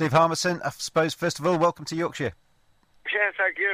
Steve Harmison, I suppose, first of all, welcome to Yorkshire. Yeah, thank you.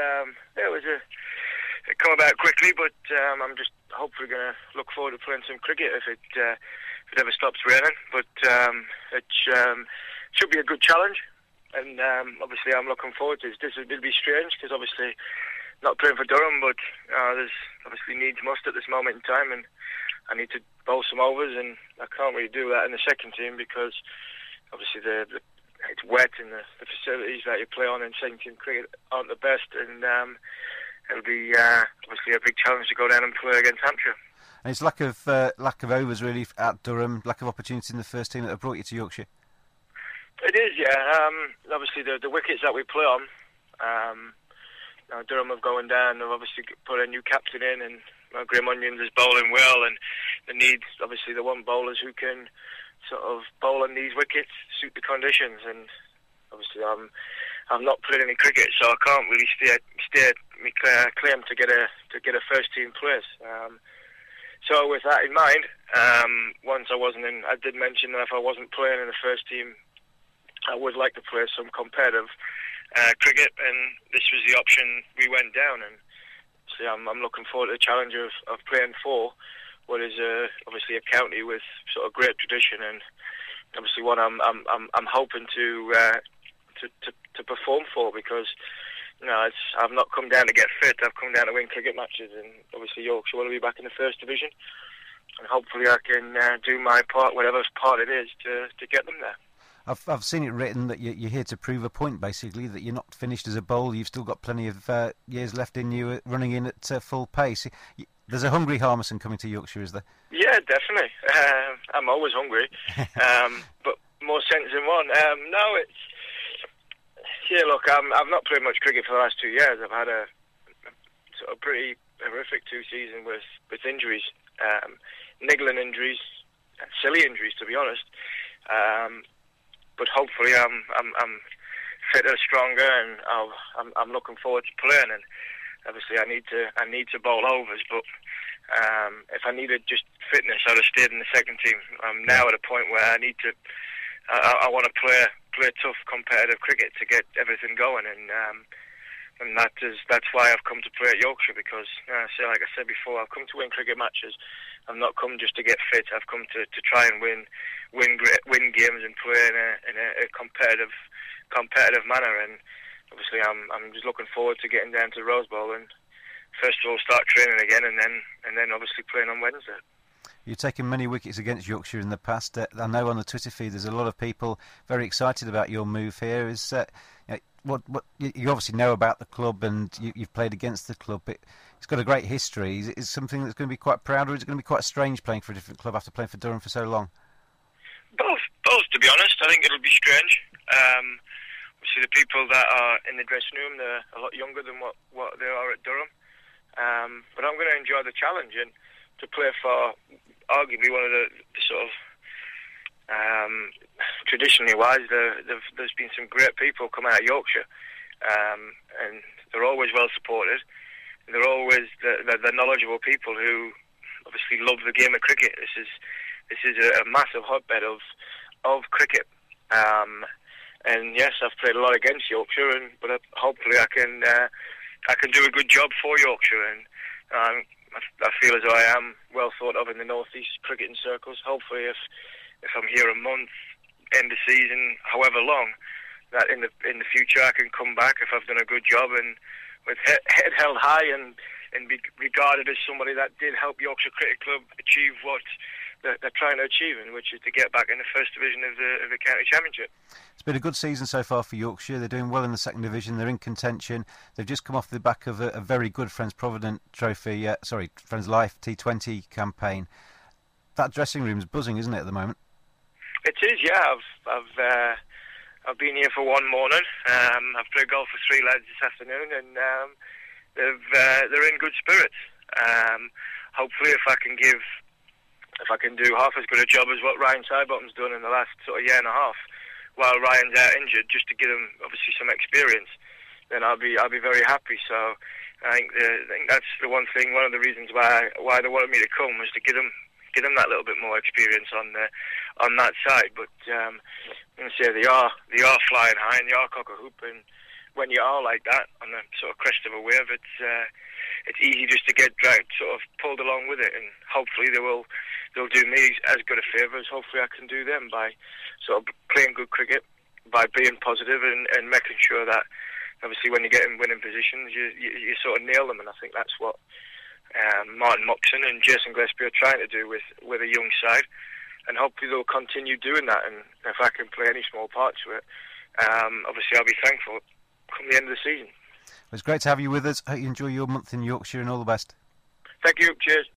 It come about quickly, but I'm just hopefully going to look forward to playing some cricket if it ever stops raining. But it should be a good challenge, and obviously I'm looking forward to it. It'll be strange because obviously not playing for Durham, but there's obviously needs must at this moment in time, and I need to bowl some overs, and I can't really do that in the second team because obviously it's wet and the facilities that you play on in second team cricket aren't the best, and it'll be obviously a big challenge to go down and play against Hampshire. And it's lack of overs really at Durham, lack of opportunity in the first team that have brought you to Yorkshire. It is, yeah. Obviously the wickets that we play on, Durham have going down. They've obviously put a new captain in, and Graham Onions is bowling well, and they need obviously they want bowlers who can sort of bowl on these wickets, suit the conditions, and obviously I've not played any cricket, so I can't really stay me claim to get a first team place. So with that in mind, once I did mention that if I wasn't playing in the first team, I would like to play some competitive cricket, and this was the option we went down. And so I'm looking forward to the challenge of playing for what is obviously a county with sort of great tradition, and obviously one I'm hoping to perform for, because I've not come down to get fit. I've come down to win cricket matches, and obviously Yorkshire want to be back in the first division, and hopefully I can do my part, whatever part it is, to get them there. I've seen it written that you're here to prove a point, basically, that you're not finished as a bowler. You've still got plenty of years left in you, running in at full pace. There's a hungry Harmison coming to Yorkshire, is there? Yeah, definitely. I'm always hungry, but more sense than one. Look, I've not played much cricket for the last 2 years. I've had a sort of pretty horrific 2 seasons with injuries, niggling injuries, silly injuries, to be honest. But hopefully I'm fitter, stronger, and I'm looking forward to playing. And obviously I need to bowl overs, but if I needed just fitness, I'd have stayed in the second team. I'm now at a point where I need to. I want to play tough competitive cricket to get everything going, and that's why I've come to play at Yorkshire, because like I said before, I've come to win cricket matches. I've not come just to get fit. I've come to try and win games and play in a competitive manner. And obviously I'm just looking forward to getting down to Rose Bowl and first of all start training again, and then obviously playing on Wednesday. You've taken many wickets against Yorkshire in the past. I know on the Twitter feed there's a lot of people very excited about your move here. What you obviously know about the club, and you've played against the club. It's got a great history. Is it something that's going to be quite proud, or is it going to be quite strange playing for a different club after playing for Durham for so long? Both, to be honest. I think it'll be strange. Obviously, the people that are in the dressing room, they're a lot younger than what they are at Durham. But I'm going to enjoy the challenge, and to play for arguably one of the sort of traditionally wise, there's been some great people come out of Yorkshire, and they're always well supported. They're always the knowledgeable people who obviously love the game of cricket. This is a massive hotbed of cricket, and yes, I've played a lot against Yorkshire, but hopefully I can do a good job for Yorkshire, and I feel as though I am well thought of in the North East cricketing circles. Hopefully, if I'm here a month, end of season, however long, that in the future I can come back if I've done a good job, and with head held high, and be regarded as somebody that did help Yorkshire Cricket Club achieve what they're trying to achieve, which is to get back in the first division of the county championship. It's been a good season so far for Yorkshire. They're doing well in the second division. They're in contention. They've just come off the back of a very good Friends Provident Trophy, Friends Life T20 campaign. That dressing room's buzzing, isn't it, at the moment? It is, yeah. I've been here for one morning. I've played golf with 3 lads this afternoon, and they're in good spirits. Hopefully, if I can do half as good a job as what Ryan Sidebottom's done in the last sort of year and a half, while Ryan's out injured, just to give him obviously some experience, then I'll be very happy. So I think that's the one thing. One of the reasons why they wanted me to come was to give him give them that little bit more experience on that side. But I'm going to say they are flying high and they are cock a hoop, and when you are like that on the sort of crest of a wave, it's easy just to get dragged, sort of pulled along with it, and hopefully they'll do me as good a favour as hopefully I can do them by sort of playing good cricket, by being positive and making sure that obviously when you get in winning positions you sort of nail them, and I think that's what Martin Moxon and Jason Gillespie are trying to do with a young side, and hopefully they'll continue doing that, and if I can play any small part to it, obviously I'll be thankful come the end of the season. It was great to have you with us. Hope you enjoy your month in Yorkshire and all the best. Thank you. Cheers.